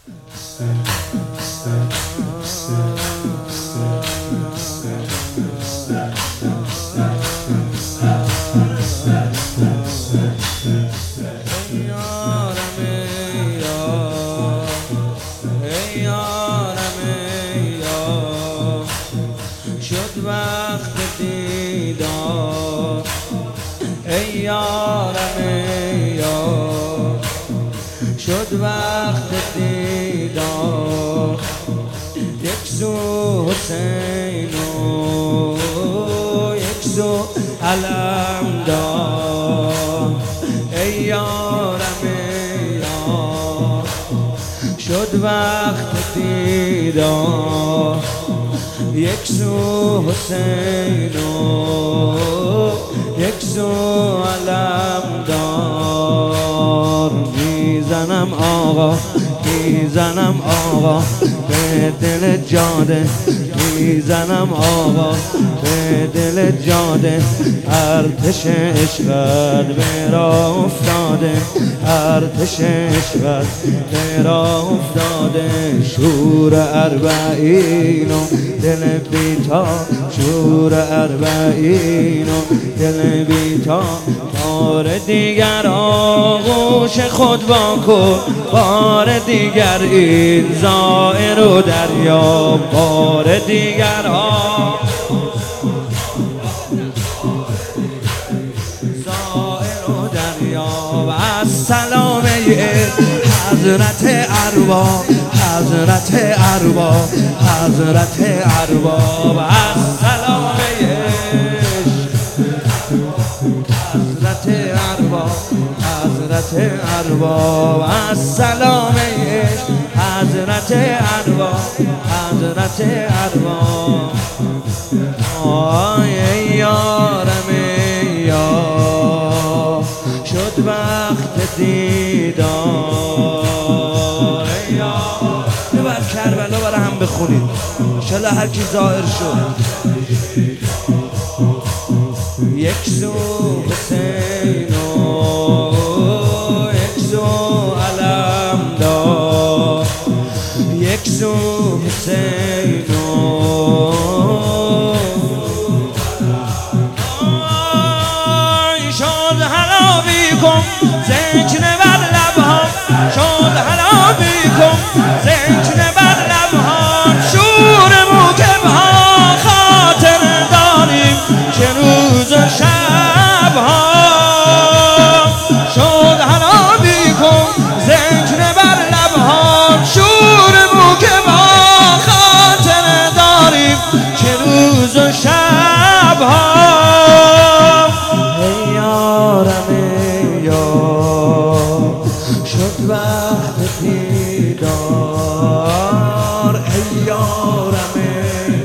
شد وقت دیدار ای یارم ای یار، شد وقت دیدار. یک سو حسین و یک سو علمدار ای یارم ای یار، شد وقت دیدار. یک سو حسین و یک سو علمدار. میزنم آقا میزنم آقا به دل جاده، میزنم آقا به دل جاده. ارتش عشقت به راه افتاده، ارتش عشقت به راه افتاده. شور اربعین و دل بیتا، شور اربعین و دل بیتا. بار دیگر آغوش خود با کن، بار دیگر این زائر و دریا. بار دیگر زائر و دریا. و از سلامه حضرت ارباب، حضرت ارباب، حضرت ارباب. از سلامه حضرت ارباب، حضرت ارباب. از سلامه حضرت ارباب، حضرت ارباب. ای یارم ای یار، شد وقت دیدار ای یار. ببر کربلا برای هم بخونید انشالله هر کی ظاهر شد. یک سو حسین و یک سو علمدار، یک سو حسین و شد حلا بیکن زنجن بر لبها، شد حلا بیکن زنجن بر لبها. شور موکبها خاطر داریم چه روز و شبها. شد حلا بیکن زنجن بر لبها، شور موکبها خاطر داریم چه روز و شبها. ای یارم ای یار، شد وقت دیدار ای یارم ای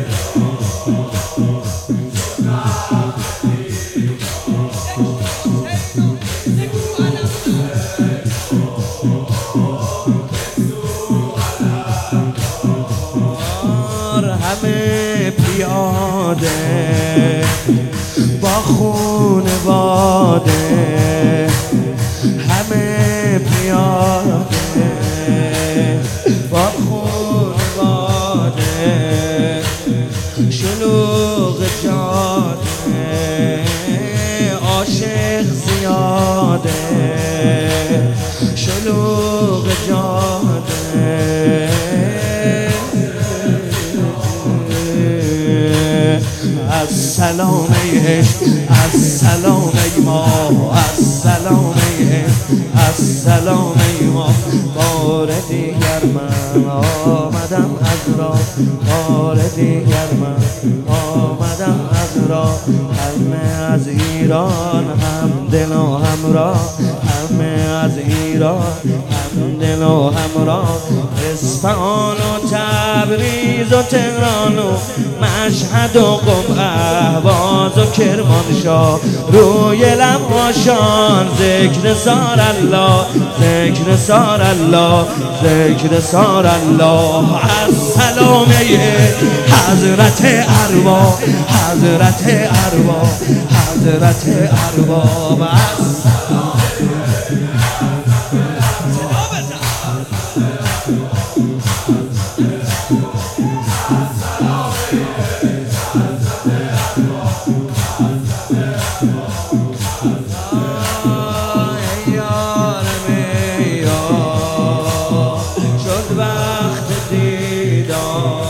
یار. همه پیاده با خون باده، همه پیاده با خون باده. شلوغ جاده عاشق زیاده، شلوغ جاده. از سلامه عشق، از سلامه ما، از سلامه عشق، از سلامه ما. بار دیگر من آمدم از راه، بار دیگر من آمدم از راه. همه از ایران هم دل و همراه، همه از ایران هم دل و همراه. اصفهان و تبریز و تهران و مشهد و قم، اهواز و کرمانشاه. روی لباشان ذکر سار الله، ذکر سار الله، ذکر سار الله. از سلامه حضرت ارباب، حضرت ارباب، حضرت ارباب. از شد وقت دیدار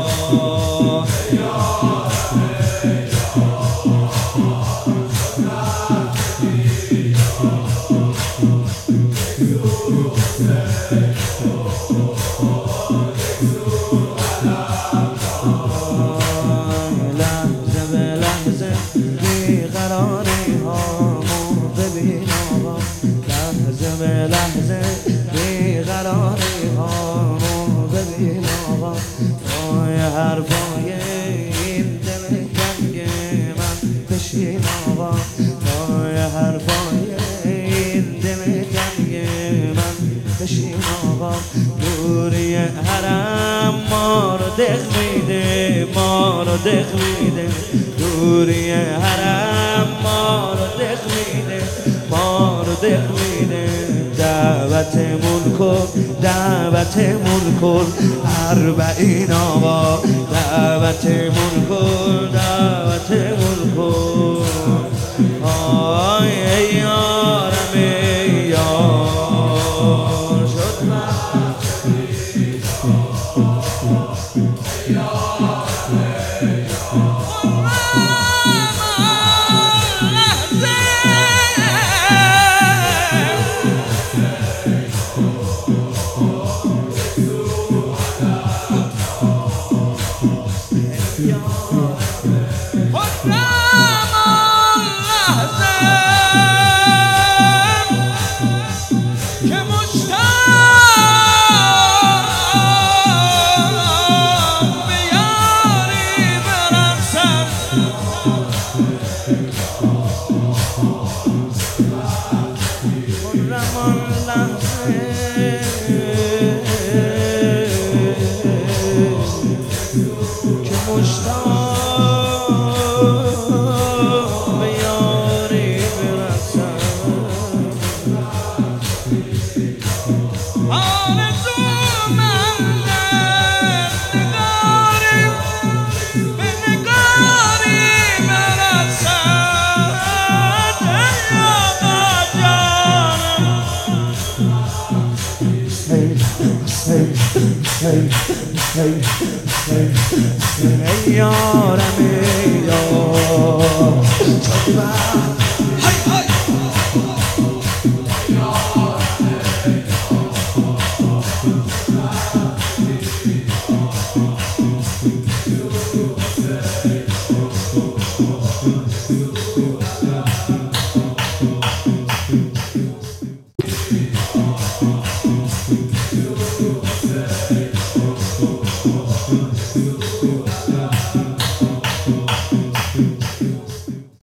لحظه به لحظه بیقراری هامو ببین آقا لحظه به لحظه بیقراری هامو ببین آقا پای حرفای این دل تنگ من بشین آقا پای حرفای این دل تنگ من بشین آقا دوری حرم ما رو دق میده ما رو دق میده دوری حرم ما رو دق میده ما رو دق میده دعوتمون کن اربعین آقا دعوتمون کن آی ای یارم ای یار شد ای یارم ای یار های